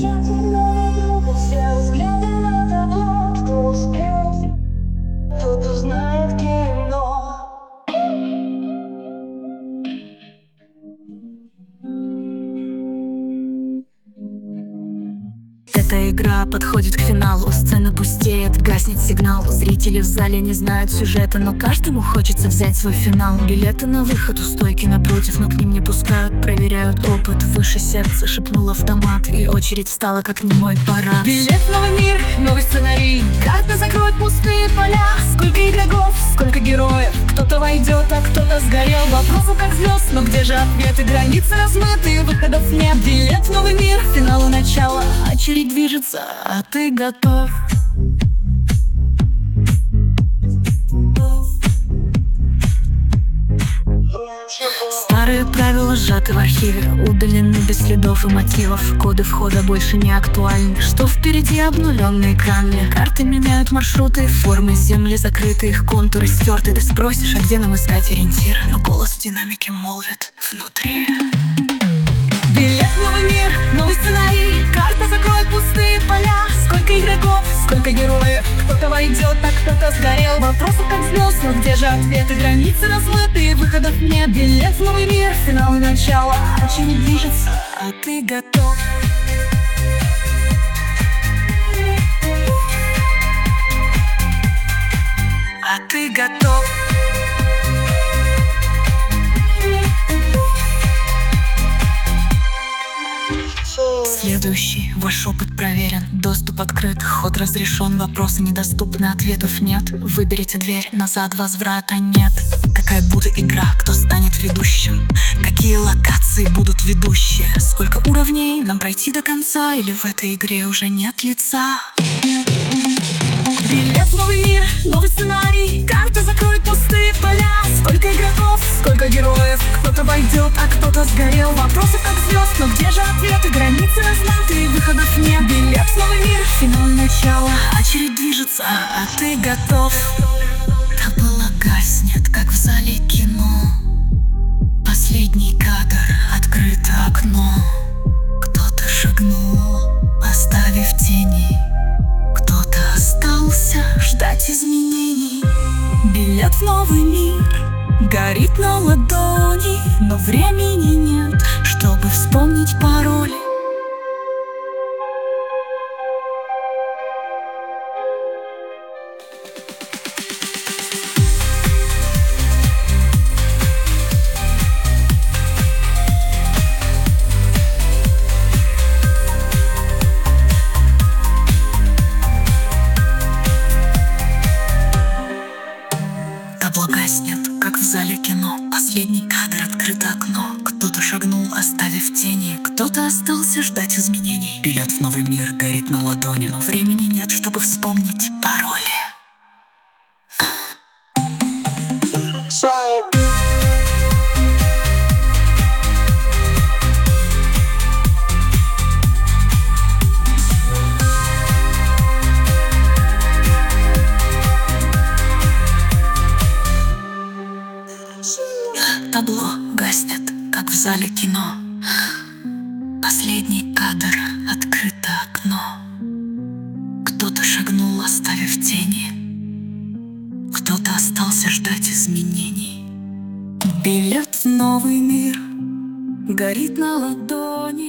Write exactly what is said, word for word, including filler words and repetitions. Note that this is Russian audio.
Я теряю друга, все взгляды на того, кто успел. Тот узнает кино. Эта игра подходит к финалу. Сцена пустеет, гаснет сигнал. Зрители в зале не знают сюжета, но каждому хочется взять свой финал. Билеты на выход у стойки напротив, но к ним не пускают. Проверяют опыт, выше сердца шепнул автомат, и очередь встала, как немой парад. Билет в новый мир, новый сценарий. Карта закроет пустые поля. Сколько игроков, сколько героев. Кто-то войдет, а кто-то сгорел. Вопросы как звезд, но где же ответы? Границы размыты, выходов нет. Билет в новый мир, финал и начало. Очередь движется, а ты готов. Старые правила сжаты в архиве, удалены без следов и мотивов. Коды входа больше не актуальны. Что впереди? Обнуленные экраны. Карты меняют маршруты, формы земли закрыты, их контуры стерты. Ты спросишь, а где нам искать ориентир? Но голос в динамике молвит внутри. Билет в новый мир, новый сценарий. Карта закроет пустые поля. Сколько игроков, сколько героев. Кто-то войдет, а кто-то сгорел. Вопросы как звезд, но где же ответы? Границы размыты, выходов нет. Билет в новый мир, финал и начало. Очередь движется, а ты готов. А ты готов. Следующий, ваш опыт проверен, доступ открыт, ход разрешен, вопросы недоступны, ответов нет. Выберите дверь, назад возврата нет. Какая будет игра, кто станет ведущим? Какие локации будут ведущие? Сколько уровней нам пройти до конца? Или в этой игре уже нет лица? Билет в новый мир, новый сценарий. Карта закроет пустые поля. Сколько игроков, сколько героев. Кто-то войдет, а кто-то сгорел. Вопросы как звезд, но где же ответы? Границы размыты, выходов нет. Билет в новый мир, финал и начало. Очередь движется, а ты готов. Табло гаснет, как в зале кино. Последний кадр, открыто окно. Кто-то шагнул, оставив тени. Кто-то остался ждать изменений. Билет в новый мир горит на ладони, но времени нет, чтобы вспомнить пароли. Табло гаснет, как в зале кино. Последний кадр, открыто окно. Кто-то шагнул, оставив тени. Кто-то остался ждать изменений. Билет в новый мир горит на ладони, но времени нет, чтобы вспомнить пароли. Табло гаснет, как в зале кино. Последний кадр, открыто окно. Кто-то шагнул, оставив тени. Кто-то остался ждать изменений. Билет в новый мир горит на ладони.